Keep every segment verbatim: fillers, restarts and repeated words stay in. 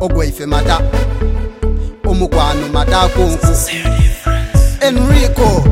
ogwaife mata omukwano mata kunku Enrico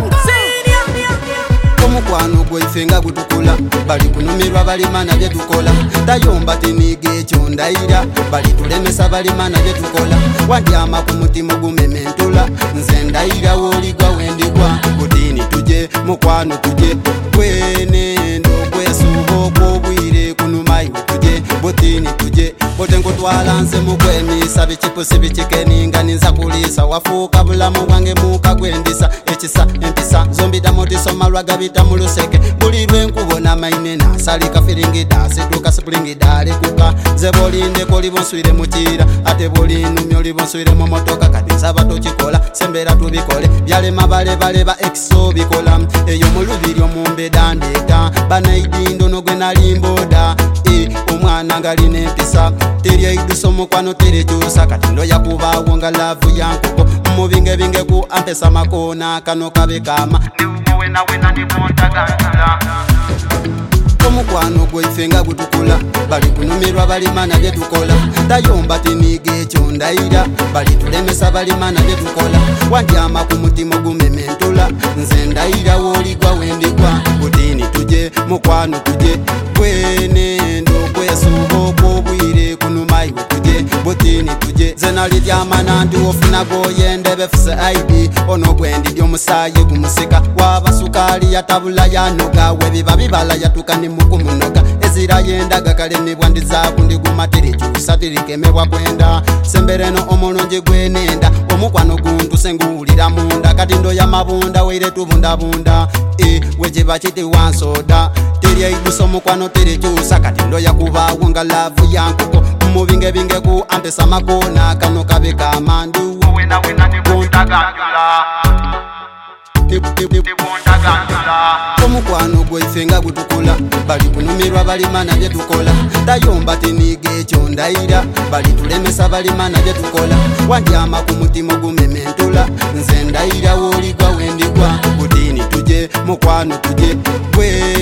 omukwano gwaife nga gutukula bali kunumirwa balimana byetukola tayomba tinige ekyo ndayira bali tulemesa balimana byetukola wandyama ku mutima gumementula nze ndayira woligwa wendigwa kutini tuje mukwano tuje kwenendo kwesuba okwobwire kunumaiwe tuje botini tuje bote nkutwala nze mukwemisa bikipusi bikikeninga ninza kulisa wafuuka bulamu bwange muka gwendisa ekisa empisa zombita motisoma lwagabita mu luseke buli lwenkubona maine nasalika firingida situka sipuringida lekuka nze bolindeko libonswire mukira ate bolinumya olibonswire mu motoka kati nsaba tokikola sembera tubikole byalema balebaleba ekiso bikola eyo mulubiri omumbeda ndeta banaidindo nogwe nalimboda e omwana ngalina empisa teryaidusa omukwano terekyusa kati ndo yakubawo nga laavu yankoko mubingebinge ku ampesa makona kano kabe kama ndiwuwena ndibontagatula omukwano gwaife nga gutukula bali kunumirwa balimana byetukola tayomba tinige ekyo ndayira bali tulemesa balimana byetukola wandyama ku mutima gumementula nze ndayira woligwa wendigwa kutini tuje mukwano tuje kwenendo kwesuba okwobwire kunumaiwe tuje botini tuje zenalityamana ndi wofuna goyendebe fuse aidi ono gwendidya omusayi gumusika wabasukali yatabula yanoga webiba bibala yatukani mukumunoga ezira yendaga kale nibwandizaku ndiguma tirikyusa tirikemebwa kwenda sembereno omulungi gwenenda omukwano guntuse nguwulira munda kati ndo yamabunda weire tubundabunda e wekiba kiti wansoda teryaidusa omukwano tirikyusa kati ndo yakubawo nga laavu yankoko mubingebinge ku ampesa makona kano kabe kamandu wenawena ndibuntagatula omukwano gwaife nga gutukula bali kunumirwa balimana byetukola tayomba tinige ekyo ndayira bali tulemesa balimana byetukola wandyama ku mutima gumementula nze ndayira woligwa wendigwa kutini tuje mukwano tuje kwe